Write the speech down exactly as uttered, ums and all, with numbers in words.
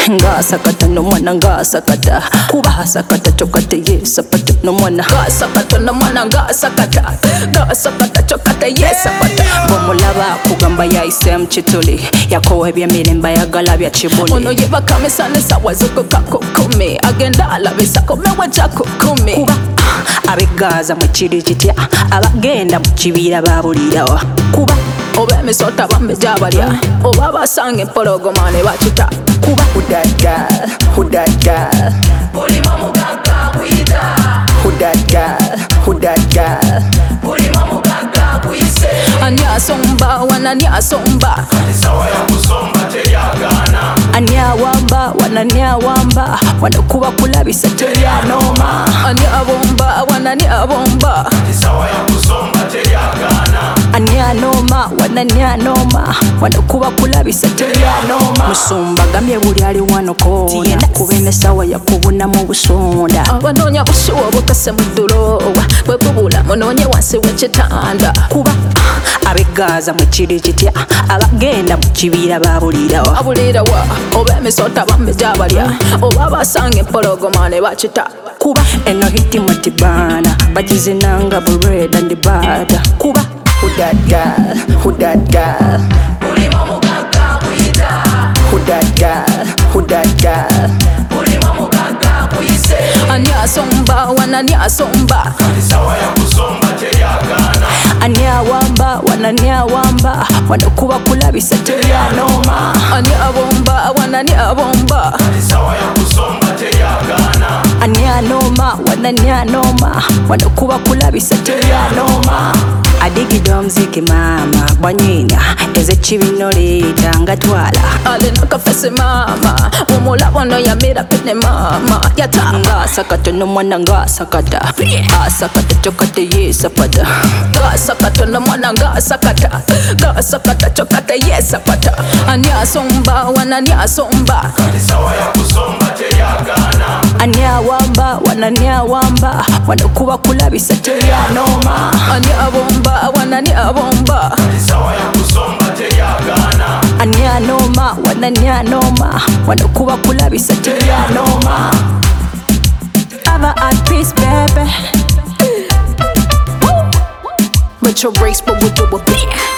ngasakata nomwana ngasakata kuba sakata chokate yesapata nomwana ngasakata nomwana ngasakata ngasakata chokate yesapata bomulaba kugamba yaise mchituli yakowe bya miremba yagala bya chibuli ono yeba kamesane sawa zoko kakokome agenda alabisa komewe chako kumi kuba abegaza mukiri kitya abagenda mukibira babulirawa kuba oba emisota bamejabalya oba basange empologomane bakita kuba hudaga hudaga bulima mugaga buyita hudaga hudaga bulima mugaga buyise anyasomba wananyasomba sawa ya kusomba teyagana anyawamba wananyawamba wanakuba kulabisa teyanoma anyabomba wananyabomba sawa ya kusomba teyagana anyanoma wananyanoma wanakuba kulabisa teyanoma musumba gamye buli ali wano kona kubene sawa yakubuna mu busonda abanonya bushuwa bukase mudulowa bwebubula munonye wansi w'ekitanda kuba abegaza mukiri kitya abagenda mukibira babulirawa abulirawa oba emisota bamejabalya oba basange empologomane bakita kuba eno hiti mutibana bagizinanga bread and butter kuba hudaga hudaga bulima mugaga buyita hudaga hudaga bulima mugaga buyise anyasomba wananyasomba sawa ya kusomba teyagana anyawamba wananyawamba wanakuba kulabisa teyanoma anyabomba wananyabomba sawa ya kusomba teyagana anyanoma wananyanoma wanakuba kulabisa teyanoma adigida mziki mama bwanyina eze chibinolita ngatwala ale nakafese mama umulabo no yamira pene mama yatanga sakata no mwana ngasakata asakata chokate yesapata ngasakata no mwana ngasakata ngasakata chokate yesapata anyasomba wananyasomba sawa ya kusomba teyagana anyawamba wananyawamba wanakuba kulabisa teyanoma anyabomba wananyabomba sawa ya kusomba teyagana anyanoma wananyanoma wanakuba kulabisa teyanoma ava at peace baby with your race but with your